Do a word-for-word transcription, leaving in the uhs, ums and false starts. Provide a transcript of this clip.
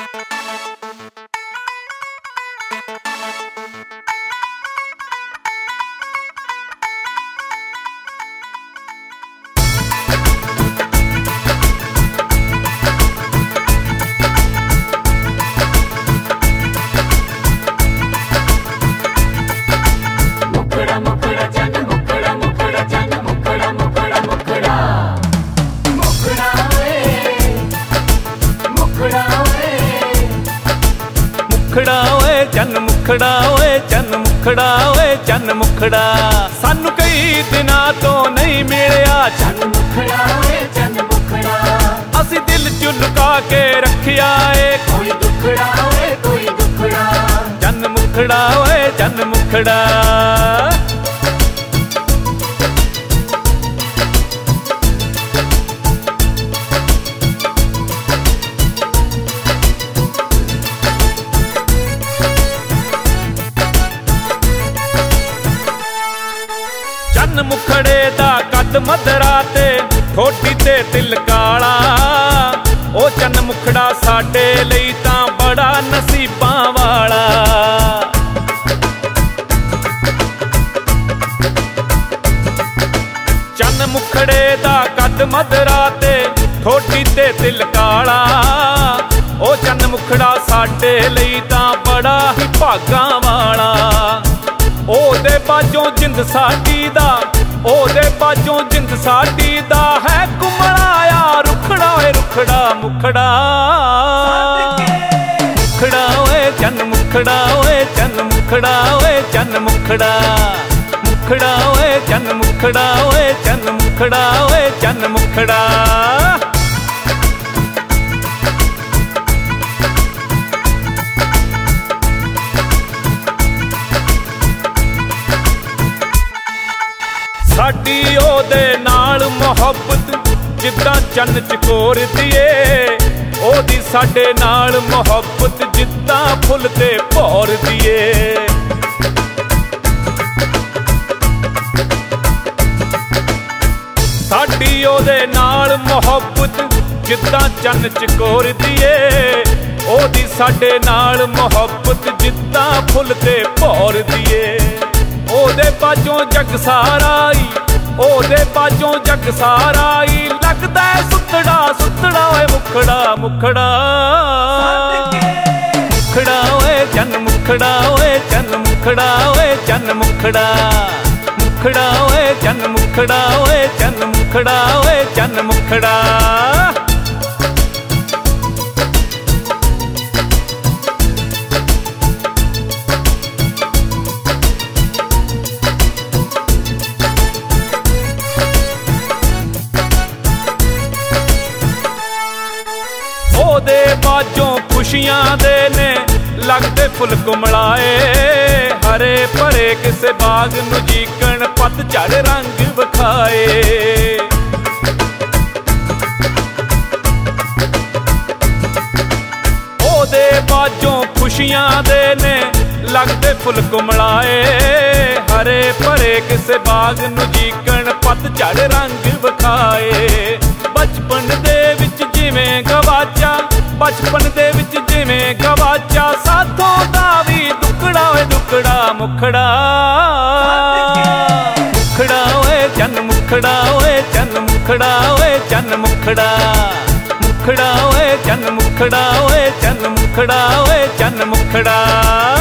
मुखड़ा ओए चन्न मुखड़ा ओए चन्न मुखड़ा ओए चन्न मुखड़ा सानू कई दिना तो नहीं मिलिया चन्न मुखड़ा ओए चन्न मुखड़ा असी दिल च लुका के रखिया ए कोई दुखड़ा ओए कोई दुखड़ा चन्न मुखड़ा ओए चन्न मुखड़ा चन्न मुखड़े दा कद मदरा ते ठोडी ते तिल काला ओ चन्न मुखड़ा साडे लई तां बड़ा नसीबां वाला चन्न मुखड़े दा कद मदरा ते ठोडी ते तिल काला ओ चन्न मुखड़ा साडे लई तां बड़ा ही भागां वाला ओदे बाजों जिंद साडी दा ओदे बाजों जिंद साडी दा है घुमणाया रुखड़ा ओए रुखड़ा मुखड़ा मुखड़ा ओए चन्न मुखड़ा ओए चन्न मुखड़ा ओए चन्न मुखड़ा मुखड़ा ओए चन्न मुखड़ा ओए चन्न मुखड़ा ओए चन्न मुखड़ा साडी ओदे नाल मोहब्बत जिद्दां चन्न चकोर दिए ओदी साडे नाल मोहब्बत जिद्दां फुल ते भौर दिए साडी ओदे नाल मोहब्बत जिद्दां चन्न चकोर दिए ओदी साडे नाल मोहब्बत जिद्दां फुल ते भौर दिए ओदे बाजों जग सारा ही ओदे बाजों जग सारा ही लगदा है सुतड़ा सुतड़ा ओए मुखड़ा मुखड़ा मुखड़ा ओए चन्न मुखड़ा ओए चन्न मुखड़ा ओए चन्न मुखड़ा मुखड़ा ओए चन्न मुखड़ा ओए चन्न मुखड़ा ओए चन्न मुखड़ा ओदे बाजों खुशियां दे ने लगदे फुल कुमलाए हरे भरे किसे बाग नू जीकण पतझड़ रंग विखाए ओदे बाजों खुशियां दे ने लगदे फुल कुमलाए हरे भरे किसे बाग नू जीकण पतझड़ रंग विखाए बचपन दे विच जिवें गवाचा बचपन दे विच जिवें गवाचा साथों दा वी दुखड़ा ओए दुखड़ा मुखड़ा मुखड़ा ओए चन्न मुखड़ा ओए चन्न मुखड़ा ओए चन्न मुखड़ा मुखड़ा ओए चन्न मुखड़ा ओए चन्न मुखड़ा ओए चन्न मुखड़ा